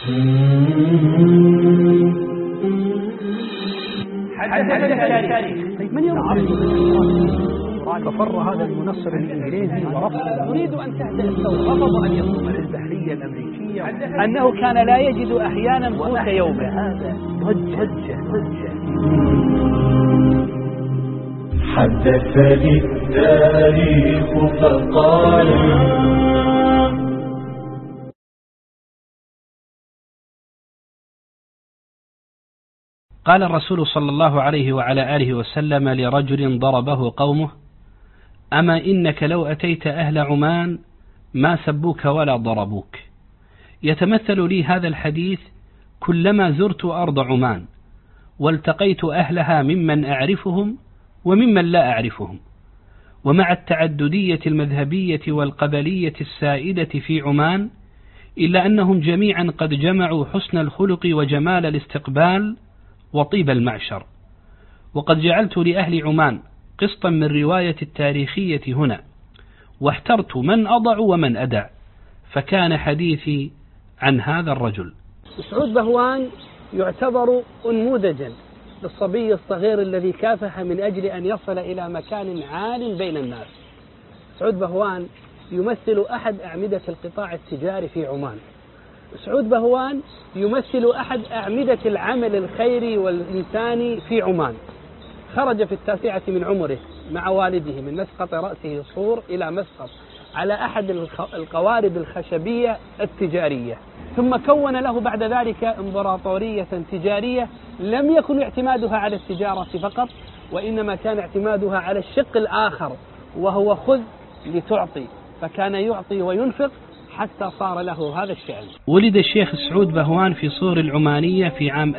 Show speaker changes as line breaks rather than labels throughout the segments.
من يرى ففر هذا المنصر الإنجليزي ورفض يريد أن تهدأ الثورة، رفض أن يقوم البحرية الأمريكية أنه كان لا يجد أحيانا قوت يومه. هذا ضجة.
حدثني التاريخ فقال
قال الرسول صلى الله عليه وعلى آله وسلم لرجل ضربه قومه: أما إنك لو أتيت أهل عمان ما سبوك ولا ضربوك. يتمثل لي هذا الحديث كلما زرت أرض عمان والتقيت أهلها ممن أعرفهم وممن لا أعرفهم، ومع التعددية المذهبية والقبلية السائدة في عمان، إلا أنهم جميعا قد جمعوا حسن الخلق وجمال الاستقبال وطيب المعشر. وقد جعلت لأهل عمان قسطا من رواية التاريخية هنا، واحترت من أضع ومن أدع، فكان حديثي عن هذا الرجل.
سعود بهوان يعتبر أنموذجا للصبي الصغير الذي كافح من أجل أن يصل إلى مكان عال بين الناس. سعود بهوان يمثل أحد أعمدة القطاع التجاري في عمان. سعود بهوان يمثل أحد أعمدة العمل الخيري والإنساني في عمان. خرج في 9 من عمره مع والده من مسقط رأسه صور إلى مسقط على أحد القوارب الخشبية التجارية، ثم كون له بعد ذلك إمبراطورية تجارية لم يكن اعتمادها على التجارة فقط، وإنما كان اعتمادها على الشق الآخر، وهو خذ لتعطي، فكان يعطي وينفق حتى صار له هذا الشأن.
ولد الشيخ سعود بهوان في صور العمانية في عام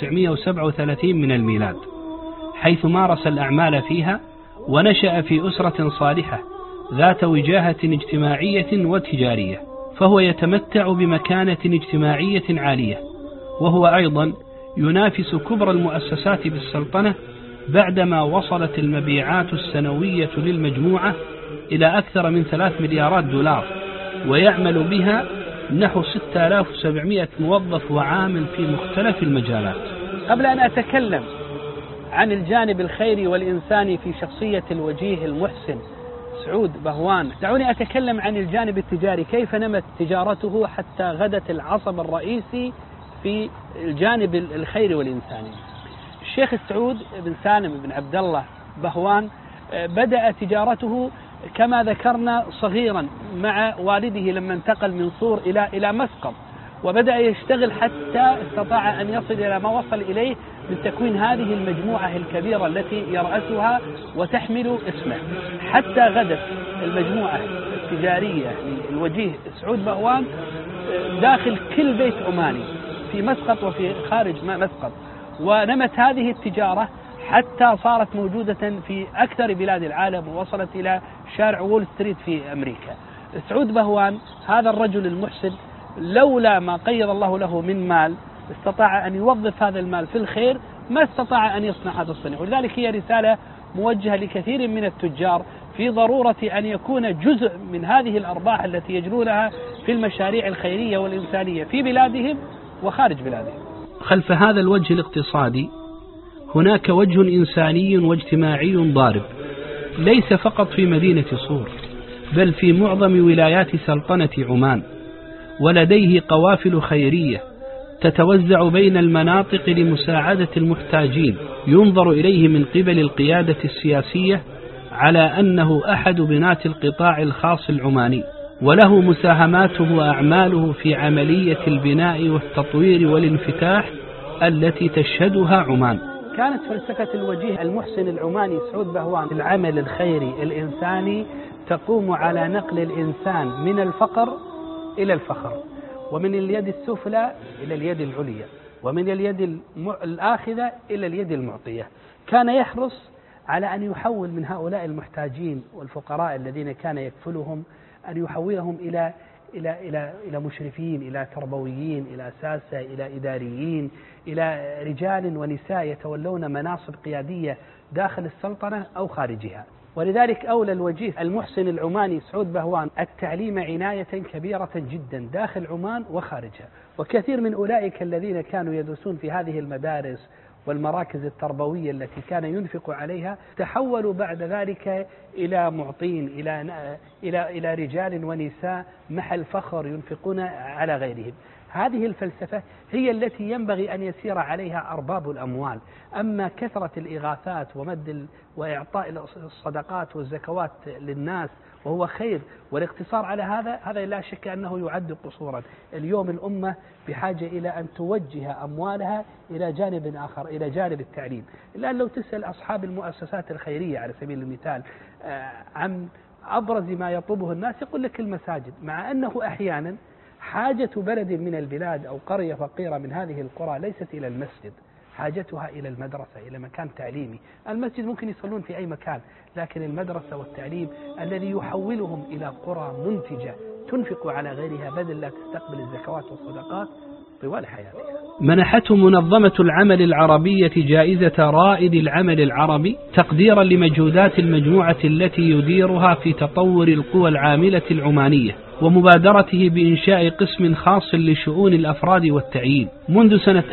1937 من الميلاد، حيث مارس الأعمال فيها، ونشأ في أسرة صالحة ذات وجاهة اجتماعية وتجارية، فهو يتمتع بمكانة اجتماعية عالية، وهو أيضا ينافس كبرى المؤسسات بالسلطنة بعدما وصلت المبيعات السنوية للمجموعة إلى أكثر من 3 مليارات دولار، ويعمل بها نحو 6700 موظف وعامل في مختلف المجالات.
قبل أن أتكلم عن الجانب الخيري والإنساني في شخصية الوجيه المحسن سعود بهوان، دعوني أتكلم عن الجانب التجاري، كيف نمت تجارته حتى غدت العصب الرئيسي في الجانب الخيري والإنساني. الشيخ سعود بن سالم بن عبد الله بهوان بدأ تجارته كما ذكرنا صغيرا مع والده لما انتقل من صور إلى مسقط، وبدأ يشتغل حتى استطاع أن يصل إلى ما وصل إليه من تكوين هذه المجموعة الكبيرة التي يرأسها وتحمل اسمه، حتى غدت المجموعة التجارية للوجيه سعود بهوان داخل كل بيت عماني في مسقط وفي خارج مسقط، ونمت هذه التجارة حتى صارت موجودة في أكثر بلاد العالم، ووصلت إلى شارع وول ستريت في أمريكا. سعود بهوان هذا الرجل المحسن لولا ما قيض الله له من مال استطاع أن يوظف هذا المال في الخير، ما استطاع أن يصنع هذا الصنع. ولذلك هي رسالة موجهة لكثير من التجار في ضرورة أن يكون جزء من هذه الأرباح التي يجرونها في المشاريع الخيرية والإنسانية في بلادهم وخارج بلادهم.
خلف هذا الوجه الاقتصادي هناك وجه إنساني واجتماعي ضارب، ليس فقط في مدينة صور بل في معظم ولايات سلطنة عمان، ولديه قوافل خيرية تتوزع بين المناطق لمساعدة المحتاجين، ينظر إليه من قبل القيادة السياسية على أنه أحد بناة القطاع الخاص العماني، وله مساهماته وأعماله في عملية البناء والتطوير والانفتاح التي تشهدها عمان.
كانت فلسفة الوجيه المحسن العماني سعود بهوان العمل الخيري الإنساني تقوم على نقل الإنسان من الفقر إلى الفخر، ومن اليد السفلى إلى اليد العليا، ومن اليد الآخذة إلى اليد المعطية. كان يحرص على أن يحول من هؤلاء المحتاجين والفقراء الذين كان يكفلهم أن يحولهم إلى مشرفين، إلى تربويين، إلى ساسة، إلى إداريين، إلى رجال ونساء يتولون مناصب قيادية داخل السلطنة أو خارجها. ولذلك أولى الوجيه المحسن العماني سعود بهوان التعليم عناية كبيرة جدا داخل عمان وخارجها. وكثير من أولئك الذين كانوا يدرسون في هذه المدارس والمراكز التربوية التي كان ينفق عليها تحولوا بعد ذلك إلى معطين، إلى رجال ونساء محل فخر ينفقون على غيرهم. هذه الفلسفة هي التي ينبغي أن يسير عليها أرباب الأموال. أما كثرة الإغاثات وإعطاء الصدقات والزكوات للناس وهو خير، والاقتصار على هذا لا شك أنه يعد قصورا. اليوم الأمة بحاجة إلى أن توجه أموالها إلى جانب آخر، إلى جانب التعليم. الآن لو تسأل أصحاب المؤسسات الخيرية على سبيل المثال عن أبرز ما يطلبه الناس يقول لك المساجد، مع أنه أحيانا حاجة بلد من البلاد أو قرية فقيرة من هذه القرى ليست إلى المسجد، حاجتها إلى المدرسة، إلى مكان تعليمي. المسجد ممكن يصلون في أي مكان، لكن المدرسة والتعليم الذي يحولهم إلى قرى منتجة تنفق على غيرها بدل لا تستقبل الزكوات والصدقات طوال حياتها.
منحته منظمة العمل العربية جائزة رائد العمل العربي تقديرا لمجهودات المجموعة التي يديرها في تطور القوى العاملة العمانية ومبادرته بإنشاء قسم خاص لشؤون الأفراد والتعيين منذ سنة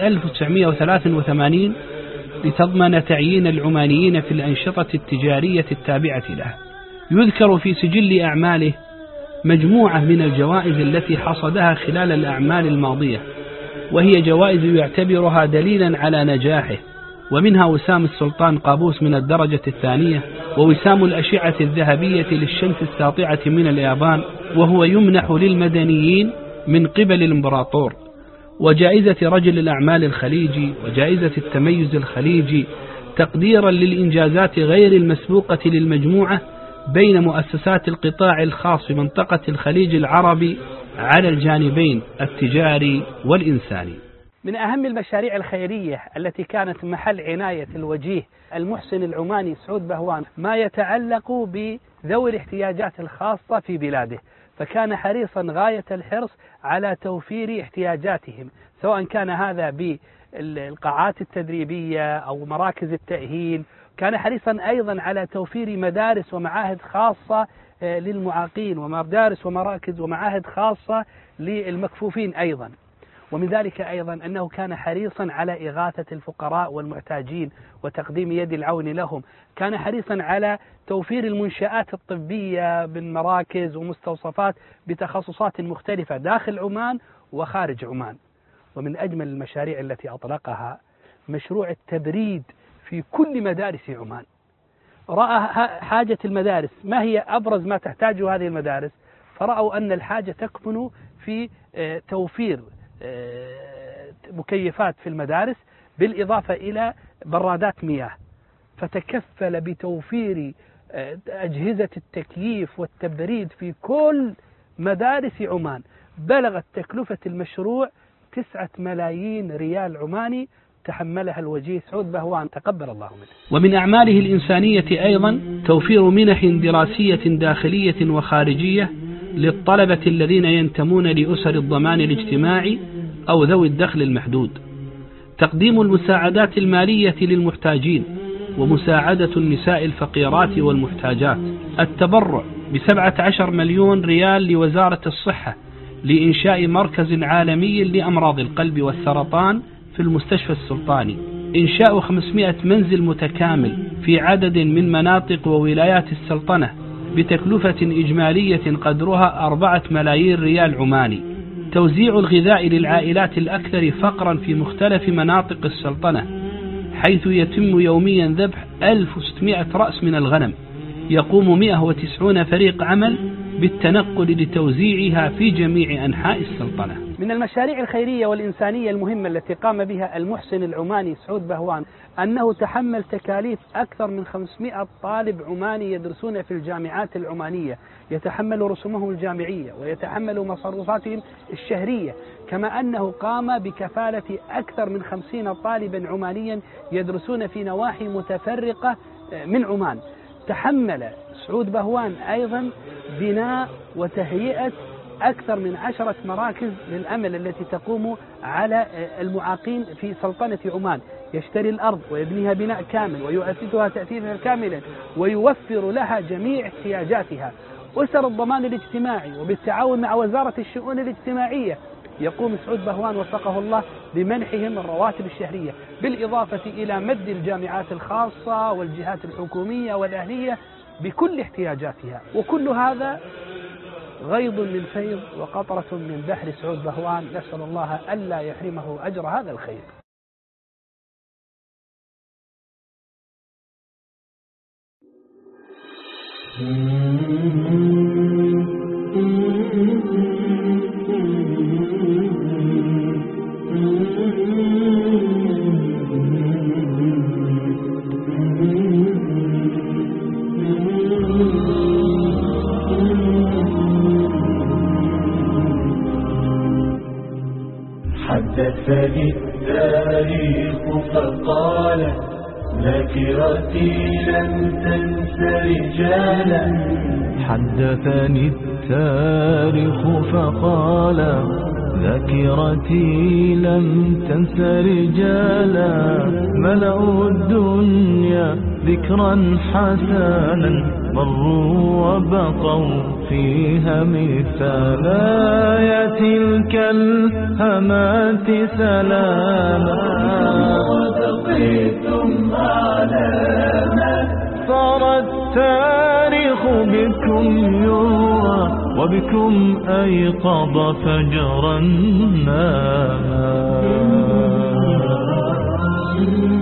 1983 لتضمن تعيين العمانيين في الأنشطة التجارية التابعة له. يذكر في سجل أعماله مجموعة من الجوائز التي حصدها خلال الأعمال الماضية، وهي جوائز يعتبرها دليلا على نجاحه، ومنها وسام السلطان قابوس من الدرجة الثانية، ووسام الأشعة الذهبية للشمس الساطعة من اليابان وهو يمنح للمدنيين من قبل الإمبراطور، وجائزة رجل الأعمال الخليجي، وجائزة التميز الخليجي تقديرا للإنجازات غير المسبوقة للمجموعة بين مؤسسات القطاع الخاص في منطقة الخليج العربي على الجانبين التجاري والإنساني.
من أهم المشاريع الخيرية التي كانت محل عناية الوجيه المحسن العماني سعود بهوان ما يتعلق بذوي الاحتياجات الخاصة في بلاده، فكان حريصا غاية الحرص على توفير احتياجاتهم، سواء كان هذا بالقاعات التدريبية أو مراكز التأهيل. كان حريصا أيضا على توفير مدارس ومعاهد خاصة للمعاقين، ومدارس ومراكز ومعاهد خاصة للمكفوفين أيضا. ومن ذلك أيضا أنه كان حريصا على إغاثة الفقراء والمحتاجين وتقديم يد العون لهم. كان حريصا على توفير المنشآت الطبية بالمراكز ومستوصفات بتخصصات مختلفة داخل عمان وخارج عمان. ومن أجمل المشاريع التي أطلقها مشروع التبريد في كل مدارس عمان. رأى حاجة المدارس، ما هي أبرز ما تحتاجه هذه المدارس، فرأوا أن الحاجة تكمن في توفير مكيفات في المدارس بالإضافة إلى برادات مياه، فتكفل بتوفير أجهزة التكييف والتبريد في كل مدارس عمان. بلغت تكلفة المشروع 9 ملايين ريال عماني تحملها الوجيه سعود بهوان تقبل الله منه.
ومن أعماله الإنسانية أيضا توفير منح دراسية داخلية وخارجية للطلبة الذين ينتمون لأسر الضمان الاجتماعي أو ذوي الدخل المحدود، تقديم المساعدات المالية للمحتاجين، ومساعدة النساء الفقيرات والمحتاجات، التبرع ب17 مليون ريال لوزارة الصحة لإنشاء مركز عالمي لأمراض القلب والسرطان في المستشفى السلطاني، إنشاء 500 منزل متكامل في عدد من مناطق وولايات السلطنة بتكلفة إجمالية قدرها 4 ملايين ريال عماني، توزيع الغذاء للعائلات الأكثر فقرا في مختلف مناطق السلطنة، حيث يتم يوميا ذبح 1600 رأس من الغنم، يقوم 190 فريق عمل بالتنقل لتوزيعها في جميع أنحاء السلطنة.
من المشاريع الخيرية والإنسانية المهمة التي قام بها المحسن العماني سعود بهوان أنه تحمل تكاليف أكثر من 500 طالب عماني يدرسون في الجامعات العمانية، يتحمل رسومهم الجامعية ويتحمل مصروفاتهم الشهرية، كما أنه قام بكفالة أكثر من 50 طالبا عمانيا يدرسون في نواحي متفرقة من عمان. تحمل سعود بهوان أيضا بناء وتهيئة أكثر من 10 مراكز للأمل التي تقوم على المعاقين في سلطنة عمان، يشتري الأرض ويبنيها بناء كامل ويؤسسها تأسيسا كاملا ويوفر لها جميع احتياجاتها. أسر الضمان الاجتماعي وبالتعاون مع وزارة الشؤون الاجتماعية يقوم سعود بهوان وفقه الله بمنحهم الرواتب الشهرية، بالإضافة إلى مد الجامعات الخاصة والجهات الحكومية والأهلية بكل احتياجاتها. وكل هذا غيض من فيض وقطرة من بحر سعود بهوان، نسأل الله ألا يحرمه أجر هذا الخير.
حدثني التاريخ فقال ذاكرتي لم تنس رجالا.
حدثني التاريخ فقال ذاكرتي لم تنس رجالا. ملأوا الدنيا ذكرا حسنا مروا وبقوا فيها مثالا. يا تلك الهمات سلاما
وبقيتم أعلاما.
صار التاريخ بكم يروى وبكم أيقظ فجرا ناما.